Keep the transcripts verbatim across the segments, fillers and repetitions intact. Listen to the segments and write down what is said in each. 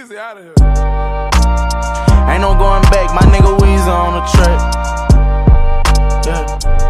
Weezy out of here. Ain't no going back, my nigga Weezy on the track. Yeah.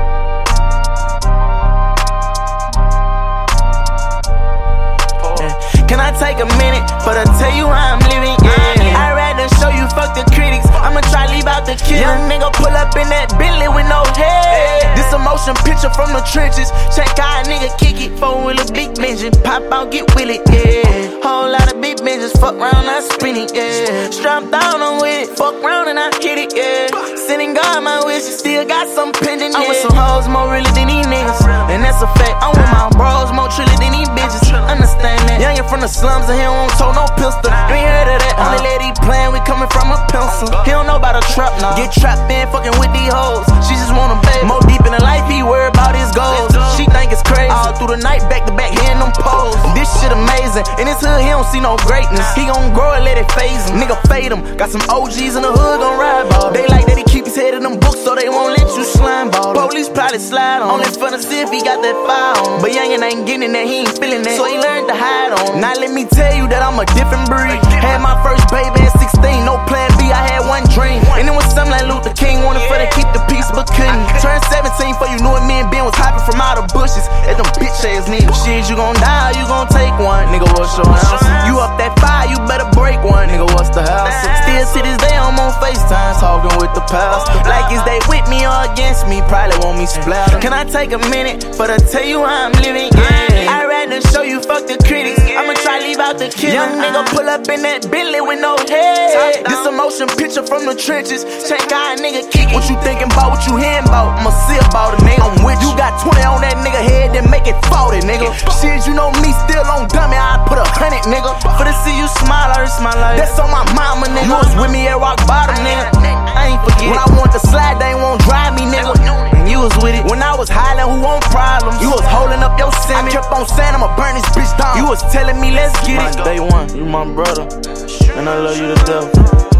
Yeah. Can I take a minute for to tell you how I'm living? Yeah. I'd rather show you fuck the critics. I'ma try leave out the kid. Young nigga pull up in that Bentley with no head. This a motion picture from the trenches. Check how a nigga kick it. Four wheeler big engine. Pop out, get with it, yeah. Whole lot of big bitches. Fuck round, I spin it, yeah. Strapped down, I'm with it. Fuck round and I hit it, yeah. Sending God my wishes. Still got some pending, yeah. I'm with some hoes more really than these niggas. And that's a fact. I'm with my bros more trilly than these bitches. Understand that. Youngin' from the slums and he don't tote no pistol. You ain't heard of that. Only lady playin', we coming from a pencil. He don't know about a trap, nah. Get trapped in fucking with these hoes. She just want a baby. More deep in the life, he worry about his goals. She think it's crazy. All through the night, back to back, hitting them poles. This shit amazing. In his hood, he don't see no greatness. He gon' grow and let it phase him. Nigga fade him. Got some O Gs in the hood gon' ride ball. They like that he keep his head in them books so they won't let you slime ball. Police probably slide on. Only for to see if he got that fire on. But youngin' ain't getting that, he ain't feeling that. So he learned to hide on. Now let me tell you that I'm a different breed. Had my first baby at sixteen, no plan B, I had one dream. And it was something like Luther King, wanted for to keep the peace but couldn't. Turned seventeen for you knew it, me and Ben was hopping from out of bushes at them bitch ass niggas. Shit, you gon' die, you gon' take one. Nigga, what's your house? You up that fire, you better break one. Nigga, what's the house? Still to this day, I'm on FaceTime talking with the pastor. Like, is they with me or against me? Probably want me splatter. Can I take a minute for to tell you how I'm living? Yeah. I'd rather show you fuck the critics. I'ma try leave out the kid. Young nigga pull up in that Bentley with no head. This a motion picture from the trenches. Check how a nigga kick it. What you thinking about, what you hearing about? I'ma see about it, nigga. I'm with you. Got twenty on that nigga head, then make it forty, nigga. Shit, you know me, still on dummy. I put a hundred, nigga. For to see you smile, I risk my life. That's on my mama, nigga. You was with me at rock bottom, nigga. I ain't forget. When I want to slide, they ain't won't drive me, nigga. And you was with it. When I was hollering, who want problems? You was holding up your semi. I kept on saying I'ma burn this bitch down. You was telling me let's get it. Day one, you my brother, and I love you to death.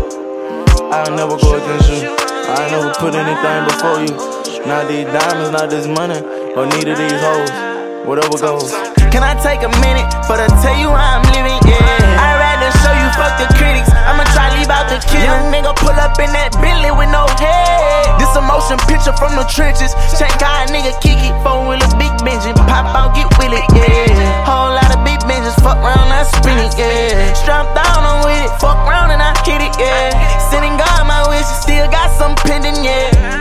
I'll never go against you. I never put anything before you. Not these diamonds, not this money, or neither these hoes. Whatever goes. Can I take a minute for to tell you how I'm living? Yeah. I'd rather show you fuck the critics. I'ma try leave out the kid. Young nigga pull up in that Bentley with no head. This a motion picture from the trenches. Check how a nigga kick it. Four wheeler big engine. Pop out, get with it, yeah. Whole lot of big benches. Fuck round, I spin it, yeah. Strapped down, I'm with it. Fuck round and I hit it, yeah. Sending God my wishes. Still got some pending, yeah.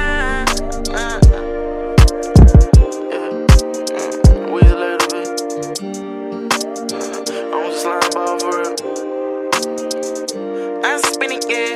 I'm spinning, yeah.